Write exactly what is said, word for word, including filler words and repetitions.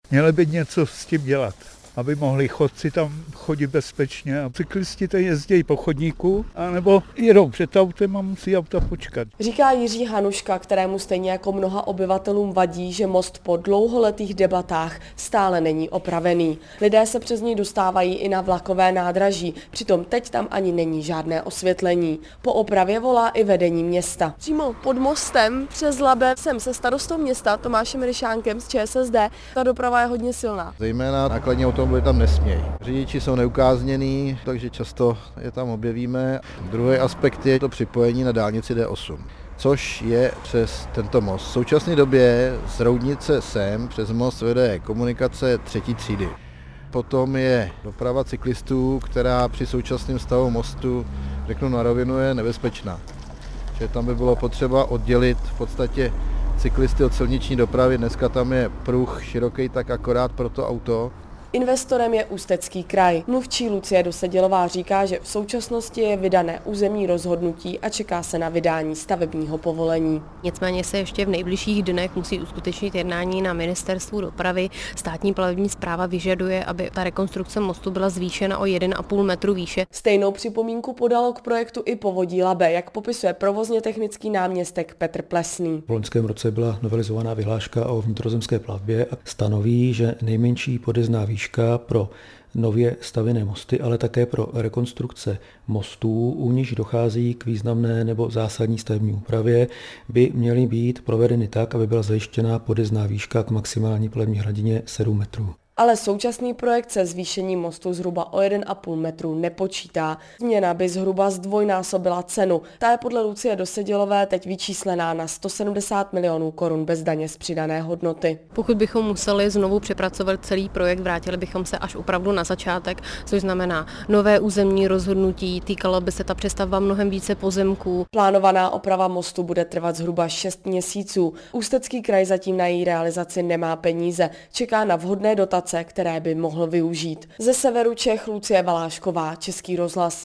Měli by něco s tím dělat, aby mohli chodci tam chodit bezpečně a cyklisti to jezdí po chodníku, anebo jedou před autem a musí auta počkat. Říká Jiří Hanuška, kterému stejně jako mnoha obyvatelům vadí, že most po dlouholetých debatách stále není opravený. Lidé se přes něj dostávají i na vlakové nádraží, přitom teď tam ani není žádné osvětlení. Po opravě volá i vedení města. Přímo pod mostem přes Labe jsem se starostou města Tomášem Ryšánkem z ČSSD. Ta doprava je hodně silná. Zejména nákladní automobily tam nesmějí. Řidiči jsou neukáznění, takže často je tam objevíme. Druhý aspekt je to připojení na dálnici D osm, což je přes tento most. V současné době z Roudnice sem přes most vede komunikace třetí třídy. Potom je doprava cyklistů, která při současném stavu mostu, řeknu na rovinu, je nebezpečná. Že tam by bylo potřeba oddělit v podstatě cyklisty od silniční dopravy. Dneska tam je pruh široký tak akorát pro to auto. Investorem je Ústecký kraj. Mluvčí Lucie Dosedilová říká, že v současnosti je vydané územní rozhodnutí a čeká se na vydání stavebního povolení. Nicméně se ještě v nejbližších dnech musí uskutečnit jednání na ministerstvu dopravy. Státní plavební správa vyžaduje, aby ta rekonstrukce mostu byla zvýšena o jeden a půl metru výše. Stejnou připomínku podalo k projektu i Povodí Labe, jak popisuje provozně technický náměstek Petr Plesný. V loňském roce byla novelizovaná vyhláška o vnitrozemské plavbě a stanoví, že nejmenší podjezdná výška pro nově stavěné mosty, ale také pro rekonstrukce mostů, u níž dochází k významné nebo zásadní stavební úpravě, by měly být provedeny tak, aby byla zajištěna podjezdná výška k maximální plavební hladině sedm metrů. Ale současný projekt se zvýšením mostu zhruba o jeden a půl metru nepočítá. Změna by zhruba zdvojnásobila cenu. Ta je podle Lucie Dosedilové teď vyčíslená na sto sedmdesát milionů korun bez daně z přidané hodnoty. Pokud bychom museli znovu přepracovat celý projekt, vrátili bychom se až opravdu na začátek, což znamená nové územní rozhodnutí, týkalo by se ta přestavba mnohem více pozemků. Plánovaná oprava mostu bude trvat zhruba šest měsíců. Ústecký kraj zatím na její realizaci nemá peníze. Čeká na vhodné dotace, které by mohl využít. Ze severu Čech Lucie Valášková, Český rozhlas.